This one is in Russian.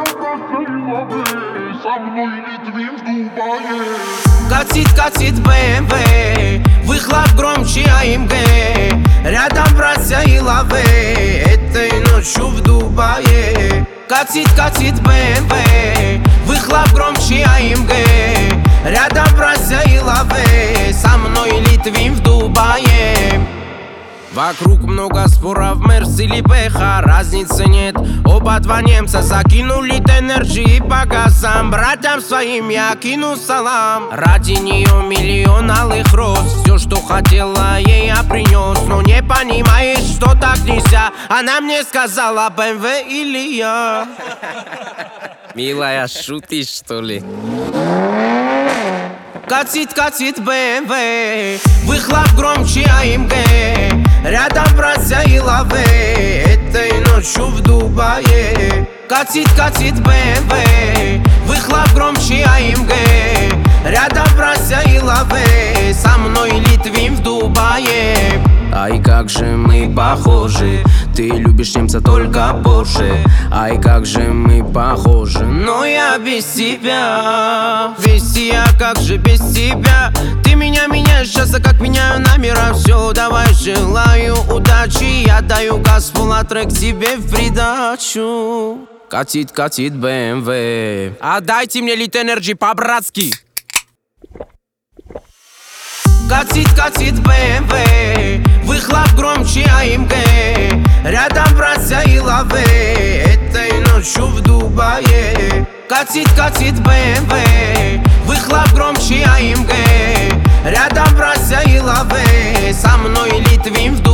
Со мной Литвин в Дубае. Катит, катит БМВ, выхлоп громче АМГ. Рядом братья и лавы, этой ночью в Дубае. Катит, катит БМВ, выхлоп громче АМГ. Рядом братья и лавы, со мной Литвин в Дубае. Вокруг много споров, Мерс или Бэха, разницы нет. Оба два немца закинули энергии по газам. Братьям своим я кину салам. Ради нее миллион алых роз. Все, что хотела, ей я принес. Но не понимаешь, что так нельзя. Она мне сказала, БМВ или я. Милая, шутишь, что ли? Катит, катит БМВ, выхлоп громче АМГ. Рядом братья и лавы, этой ночью в Дубае. Катит, катит БМВ, выхлоп громче АМГ. Рядом братья и лавы, со мной Литвин в Дубае. Ай, как же мы похожи, ты любишь немца только Порше. Ай, как же мы похожи, но я без тебя. Весь я, как же без тебя. Ты меня меняешь сейчас, а как меняю номера. Все, давай, желаю удачи. Я даю газ, а трек тебе в придачу. Катит, катит БМВ, отдайте мне Lit Energy по-братски. Катит, катит БМВ, выхлоп громче АМГ. Рядом братья и лавы, этой ночью в Дубае. Катит, катит БМВ, выхлоп громче АМГ. Рядом братья и лавы, со мной Литвин в